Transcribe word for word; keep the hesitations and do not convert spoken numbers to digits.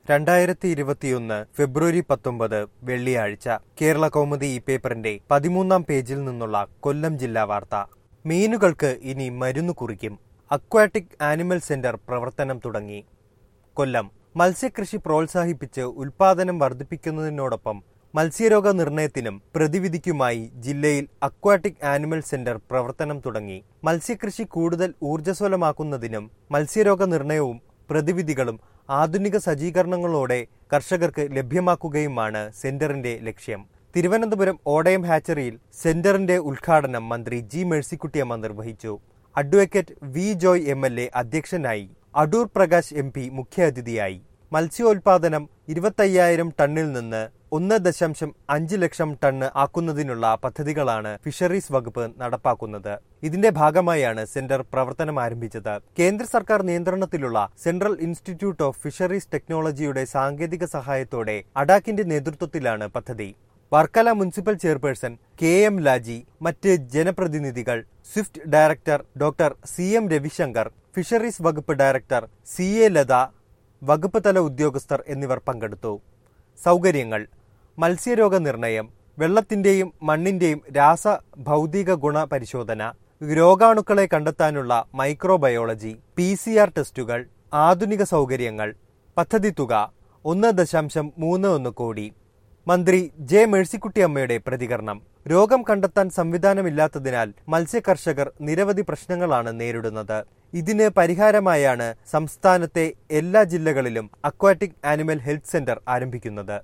രണ്ടായിരത്തി ഇരുപത്തിയൊന്ന് ഫെബ്രുവരി പത്തൊമ്പത് വെള്ളിയാഴ്ച കേരള കൗമുദി ഈ പേപ്പറിന്റെ പതിമൂന്നാം പേജിൽ നിന്നുള്ള കൊല്ലം ജില്ലാ വാർത്ത. മീനുകൾക്ക് ഇനി മരുന്ന് കുറിക്കും. അക്വാട്ടിക് ആനിമൽ സെന്റർ പ്രവർത്തനം തുടങ്ങി. കൊല്ലം മത്സ്യകൃഷി പ്രോത്സാഹിപ്പിച്ച് ഉൽപാദനം വർദ്ധിപ്പിക്കുന്നതിനോടൊപ്പം മത്സ്യരോഗ നിർണയത്തിനും പ്രതിവിധിക്കുമായി ജില്ലയിൽ അക്വാട്ടിക് ആനിമൽ സെന്റർ പ്രവർത്തനം തുടങ്ങി. മത്സ്യകൃഷി കൂടുതൽ ഊർജ്ജസ്വലമാക്കുന്നതിനും മത്സ്യരോഗ നിർണയവും പ്രതിവിധികളും ആധുനിക സജ്ജീകരണങ്ങളോടെ കർഷകർക്ക് ലഭ്യമാക്കുകയുമാണ് സെന്ററിന്റെ ലക്ഷ്യം. തിരുവനന്തപുരം ഓടയം ഹാച്ചറിയിൽ സെന്ററിന്റെ ഉദ്ഘാടനം മന്ത്രി ജി മേഴ്സിക്കുട്ടിയമ്മ നിർവഹിച്ചു. Advocate V Joy M L A അധ്യക്ഷനായി. അടൂർ പ്രകാശ് എം പി മുഖ്യാതിഥിയായി. മത്സ്യോൽപാദനം ഇരുപത്തയ്യായിരം ടണ്ണിൽ നിന്ന് ഒന്ന് ദശാംശം അഞ്ച് ലക്ഷം ടണ്ണ് ആക്കുന്നതിനുള്ള പദ്ധതികളാണ് ഫിഷറീസ് വകുപ്പ് നടപ്പാക്കുന്നത്. ഇതിന്റെ ഭാഗമായാണ് സെന്റർ പ്രവർത്തനം ആരംഭിച്ചത്. കേന്ദ്ര സർക്കാർ നിയന്ത്രണത്തിലുള്ള സെൻട്രൽ ഇൻസ്റ്റിറ്റ്യൂട്ട് ഓഫ് ഫിഷറീസ് ടെക്നോളജിയുടെ സാങ്കേതിക സഹായത്തോടെ അഡാക്കിന്റെ നേതൃത്വത്തിലാണ് പദ്ധതി. Varkala municipal chairperson K M Laji, മറ്റ് ജനപ്രതിനിധികൾ, swift director doctor C M Ravishankar, fisheries വകുപ്പ് ഡയറക്ടർ സി എ ലത, വകുപ്പ് തല ഉദ്യോഗസ്ഥർ എന്നിവർ പങ്കെടുത്തു. സൗകര്യങ്ങൾ: മത്സ്യരോഗ നിർണയം, വെള്ളത്തിന്റെയും മണ്ണിന്റെയും രാസ ഭൗതിക ഗുണ പരിശോധന, രോഗാണുക്കളെ കണ്ടെത്താനുള്ള മൈക്രോബയോളജി, പി സി ആർ ടെസ്റ്റുകൾ, ആധുനിക സൗകര്യങ്ങൾ. പദ്ധതി തുക ഒന്ന് ദശാംശം മൂന്ന് ഒന്ന് കോടി. മന്ത്രി ജെ മേഴ്സിക്കുട്ടിയമ്മയുടെ പ്രതികരണം: രോഗം കണ്ടെത്താൻ സംവിധാനമില്ലാത്തതിനാൽ മത്സ്യകർഷകർ നിരവധി പ്രശ്നങ്ങളാണ് നേരിടുന്നത്. ഇതിന് പരിഹാരമായാണ് സംസ്ഥാനത്തെ എല്ലാ ജില്ലകളിലും അക്വാട്ടിക് ആനിമൽ ഹെൽത്ത് സെന്റർ ആരംഭിക്കുന്നത്.